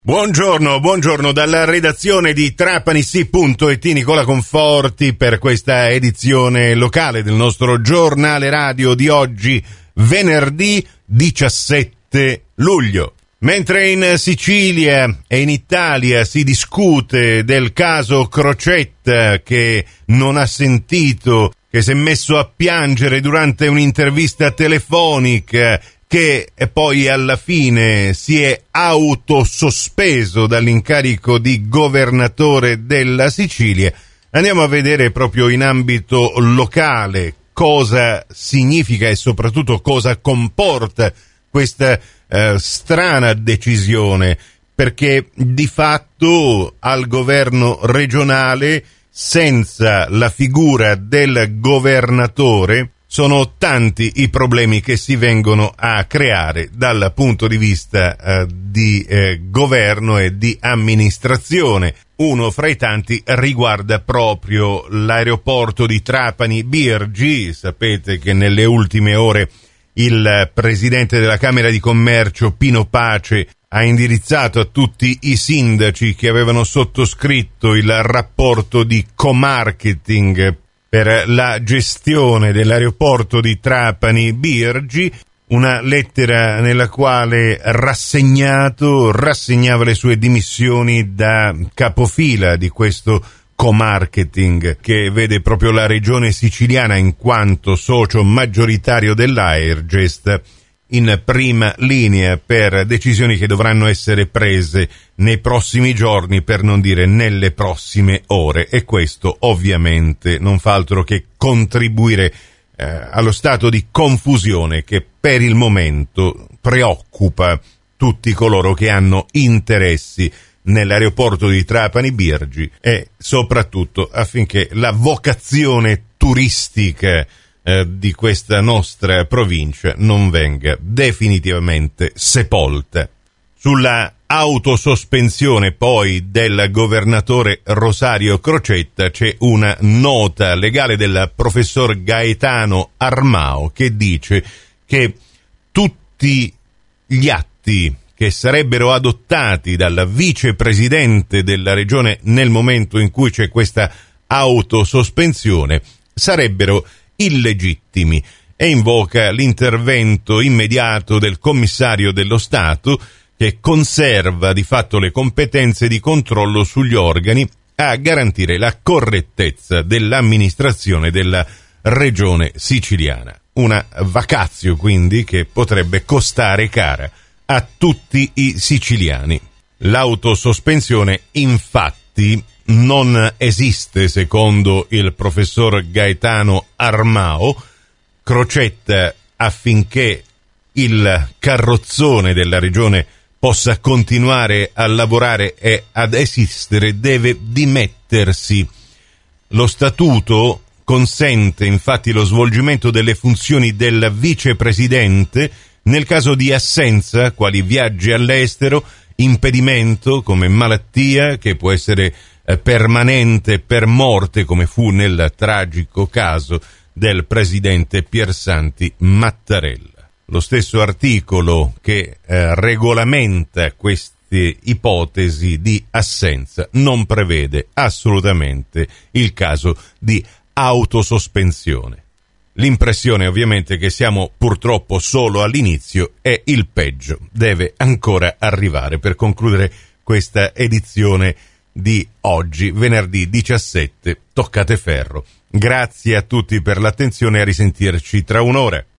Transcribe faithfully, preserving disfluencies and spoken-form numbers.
Buongiorno, buongiorno dalla redazione di Trapani Sì punto it, Nicola Conforti per questa edizione locale del nostro giornale radio di oggi, venerdì diciassette luglio. Mentre in Sicilia e in Italia si discute del caso Crocetta, che non ha sentito, che si è messo a piangere durante un'intervista telefonica, che poi alla fine si è autosospeso dall'incarico di governatore della Sicilia, andiamo a vedere proprio in ambito locale cosa significa e soprattutto cosa comporta questa eh, strana decisione, perché di fatto al governo regionale, senza la figura del governatore, sono tanti i problemi che si vengono a creare dal punto di vista eh, di eh, governo e di amministrazione. Uno fra i tanti riguarda proprio l'aeroporto di Trapani Birgi. Sapete che nelle ultime ore il presidente della Camera di Commercio, Pino Pace, ha indirizzato a tutti i sindaci che avevano sottoscritto il rapporto di co-marketing per la gestione dell'aeroporto di Trapani Birgi, una lettera nella quale rassegnato rassegnava le sue dimissioni da capofila di questo co-marketing che vede proprio la regione siciliana in quanto socio maggioritario dell'Airgest in prima linea per decisioni che dovranno essere prese nei prossimi giorni, per non dire nelle prossime ore, e questo ovviamente non fa altro che contribuire eh, allo stato di confusione che per il momento preoccupa tutti coloro che hanno interessi nell'aeroporto di Trapani Birgi e soprattutto affinché la vocazione turistica Eh, di questa nostra provincia non venga definitivamente sepolta. Sulla autosospensione poi del governatore Rosario Crocetta c'è una nota legale del professor Gaetano Armao che dice che tutti gli atti che sarebbero adottati dal vicepresidente della regione nel momento in cui c'è questa autosospensione sarebbero illegittimi e invoca l'intervento immediato del commissario dello Stato che conserva di fatto le competenze di controllo sugli organi a garantire la correttezza dell'amministrazione della regione siciliana. Una vacatio quindi che potrebbe costare cara a tutti i siciliani. L'autosospensione infatti non esiste secondo il professor Gaetano Armao. Crocetta, affinché il carrozzone della regione possa continuare a lavorare e ad esistere, deve dimettersi. Lo statuto consente infatti lo svolgimento delle funzioni del vicepresidente nel caso di assenza, quali viaggi all'estero, impedimento come malattia che può essere permanente per morte, come fu nel tragico caso del presidente Piersanti Mattarella. Lo stesso articolo che eh, regolamenta queste ipotesi di assenza non prevede assolutamente il caso di autosospensione. L'impressione ovviamente che siamo purtroppo solo all'inizio e il peggio deve ancora arrivare per concludere questa edizione di oggi, venerdì diciassette. Toccate ferro. Grazie a tutti per l'attenzione e a risentirci tra un'ora.